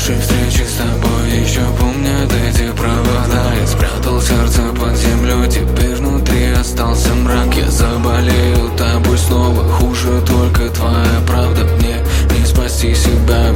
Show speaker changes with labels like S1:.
S1: Наши встречи с тобой еще помнят эти провода. Я спрятал сердце под землю, теперь внутри остался мрак. Я заболею тобой снова, хуже только твоя правда. Мне не спасти себя,